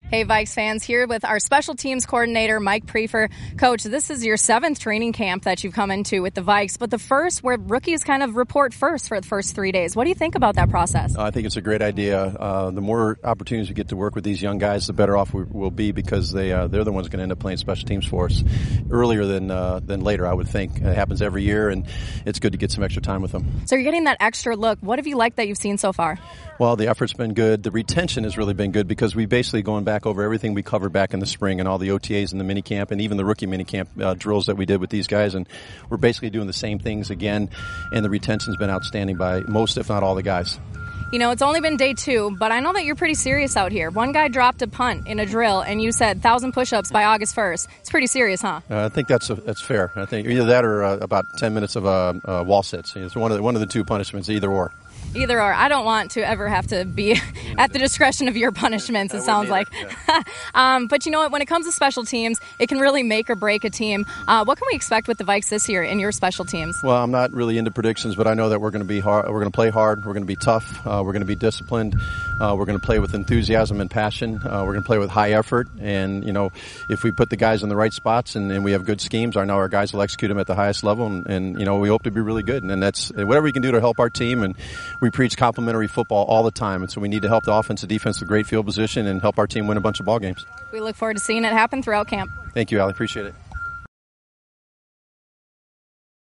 Hey, Vikes fans, here with our special teams coordinator, Mike Prefer. Coach, this is your 7th training camp that you've come into with the Vikes, but the first where rookies kind of report first for the first 3 days. What do you think about that process? I think it's a great idea. The more opportunities we get to work with these young guys, the better off we'll be, because they're the ones going to end up playing special teams for us earlier than later, I would think. It happens every year, and it's good to get some extra time with them. So you're getting that extra look. What have you liked that you've seen so far? Well, the effort's been good. The retention has really been good, because we basically going back over everything we covered back in the spring and all the OTAs and the minicamp and even the rookie minicamp drills that we did with these guys, and we're basically doing the same things again, and the retention's been outstanding by most, if not all, the guys. You know, it's only been day 2, but I know that you're pretty serious out here. One guy dropped a punt in a drill, and you said 1,000 push-ups by August 1st. It's pretty serious, huh? I think that's fair. I think either that or about 10 minutes of wall sits. It's one of the two punishments, either or. Either or. I don't want to ever have to be at the discretion of your punishments, it sounds like. Yeah. But you know what? When it comes to special teams, it can really make or break a team. What can we expect with the Vikes this year in your special teams? Well, I'm not really into predictions, but I know that we're going to be hard. We're going to play hard. We're going to be tough. We're going to be disciplined. We're going to play with enthusiasm and passion. We're going to play with high effort. And, you know, if we put the guys in the right spots and we have good schemes, I know our guys will execute them at the highest level. And you know, we hope to be really good. And that's whatever we can do to help our team. And we preach complementary football all the time, and so we need to help the offense and defense with great field position and help our team win a bunch of ball games. We look forward to seeing it happen throughout camp. Thank you, Allie. Appreciate it.